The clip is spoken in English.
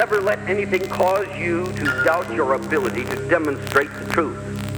Never let anything cause you to doubt your ability to demonstrate the truth.